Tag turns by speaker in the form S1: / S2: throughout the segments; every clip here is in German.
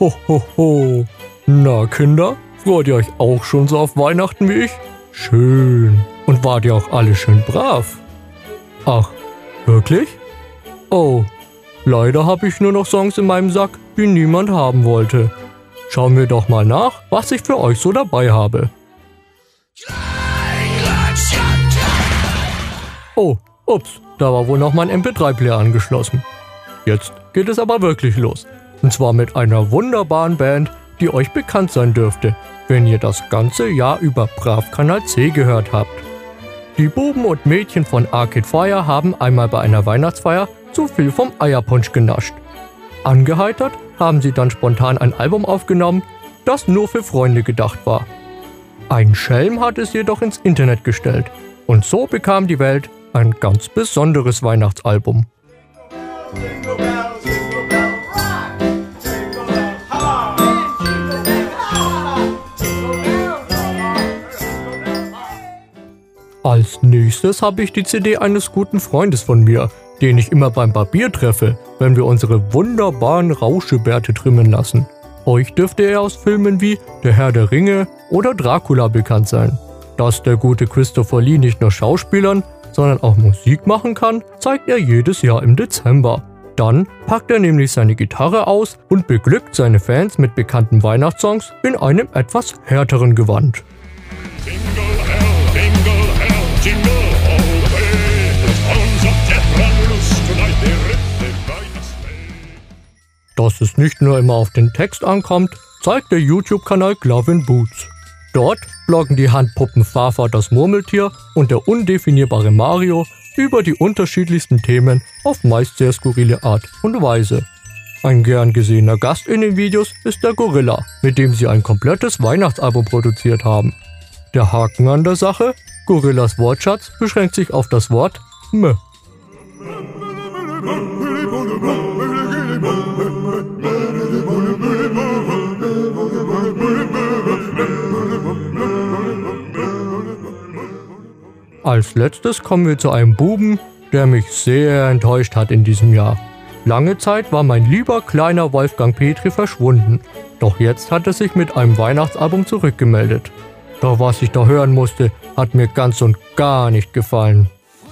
S1: Ho, ho, ho. Na, Kinder, freut ihr euch auch schon so auf Weihnachten wie ich? Schön. Und wart ihr auch alle schön brav? Ach, wirklich? Oh, leider habe ich nur noch Songs in meinem Sack, die niemand haben wollte. Schauen wir doch mal nach, was ich für euch so dabei habe. Oh, ups, da war wohl noch mein MP3-Player angeschlossen. Jetzt geht es aber wirklich los. Und zwar mit einer wunderbaren Band, die euch bekannt sein dürfte, wenn ihr das ganze Jahr über brav Kanal C gehört habt. Die Buben und Mädchen von Arcade Fire haben einmal bei einer Weihnachtsfeier zu viel vom Eierpunsch genascht. Angeheitert haben sie dann spontan ein Album aufgenommen, das nur für Freunde gedacht war. Ein Schelm hat es jedoch ins Internet gestellt und so bekam die Welt ein ganz besonderes Weihnachtsalbum. Als nächstes habe ich die CD eines guten Freundes von mir, den ich immer beim Barbier treffe, wenn wir unsere wunderbaren Rauschebärte trimmen lassen. Euch dürfte er aus Filmen wie Der Herr der Ringe oder Dracula bekannt sein. Dass der gute Christopher Lee nicht nur Schauspielern, sondern auch Musik machen kann, zeigt er jedes Jahr im Dezember. Dann packt er nämlich seine Gitarre aus und beglückt seine Fans mit bekannten Weihnachtssongs in einem etwas härteren Gewand. Dass es nicht nur immer auf den Text ankommt, zeigt der YouTube-Kanal Glove in Boots. Dort bloggen die Handpuppen Fafa das Murmeltier und der undefinierbare Mario über die unterschiedlichsten Themen auf meist sehr skurrile Art und Weise. Ein gern gesehener Gast in den Videos ist der Gorilla, mit dem sie ein komplettes Weihnachtsalbum produziert haben. Der Haken an der Sache: Gorillas Wortschatz beschränkt sich auf das Wort M. Als letztes kommen wir zu einem Buben, der mich sehr enttäuscht hat in diesem Jahr. Lange Zeit war mein lieber kleiner Wolfgang Petri verschwunden, doch jetzt hat er sich mit einem Weihnachtsalbum zurückgemeldet. Doch was ich da hören musste, hat mir ganz und gar nicht gefallen.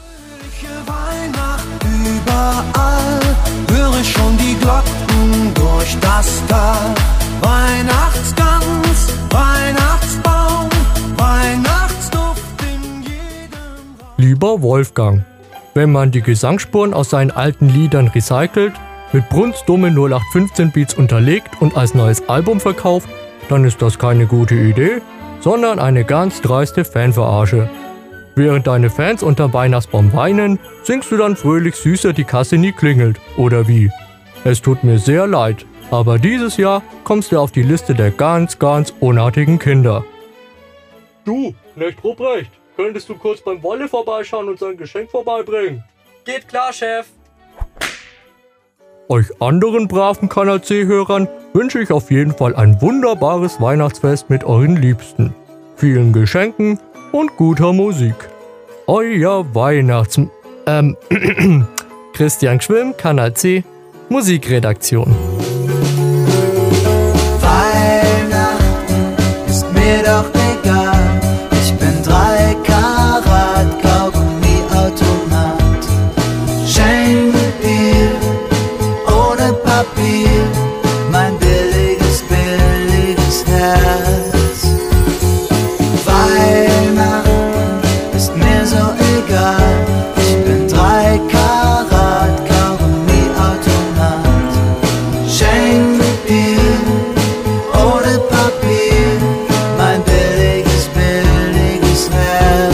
S2: Überall höre ich schon die Glocken durch das Tal. Weihnachtsgans, Weihnachtsbaum, Weihnachtsduft in jedem Raum.
S1: Lieber Wolfgang, wenn man die Gesangsspuren aus seinen alten Liedern recycelt, mit brunstdumme 0815 Beats unterlegt und als neues Album verkauft, dann ist das keine gute Idee, sondern eine ganz dreiste Fanverarsche. Während deine Fans unterm Weihnachtsbaum weinen, singst du dann fröhlich Süßer die Kasse nie klingelt, oder wie? Es tut mir sehr leid, aber dieses Jahr kommst du auf die Liste der ganz, ganz unartigen Kinder. Du, Knecht Ruprecht, könntest du kurz beim Wolle vorbeischauen und sein Geschenk vorbeibringen?
S3: Geht klar, Chef.
S1: Euch anderen braven Kanal C-Hörern wünsche ich auf jeden Fall ein wunderbares Weihnachtsfest mit euren Liebsten. Vielen Geschenken und guter Musik. Euer
S3: Christian Schwimm, Kanal C, Musikredaktion.
S2: Weihnachten ist mir doch egal. Ich bin 3 Karat Kaugummi-Automat. Schenk dir ohne Papier mein billiges Herz. Weihnachten ist mir so egal. Ich bin 3 Karat Kaugummi-Automat. Schenk dir ohne Papier mein billiges Herz.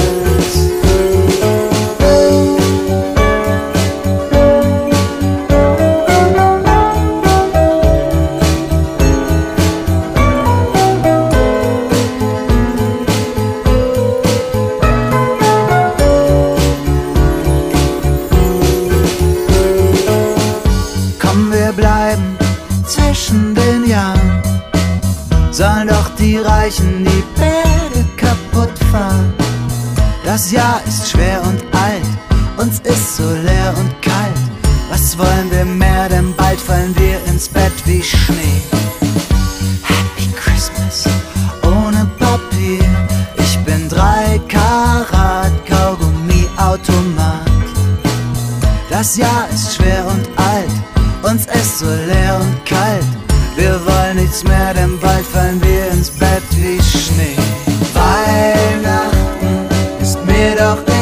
S2: Komm, wir bleiben zwischen den Jahren. Sollen doch die Reichen die Berge kaputt fahren. Das Jahr ist schwer und alt, uns ist so leer und kalt. Was wollen wir mehr, denn bald fallen wir ins Bett wie Schnee. Das Jahr ist schwer und alt, uns ist so leer und kalt. Wir wollen nichts mehr, denn bald fallen wir ins Bett wie Schnee. Weihnachten ist mir doch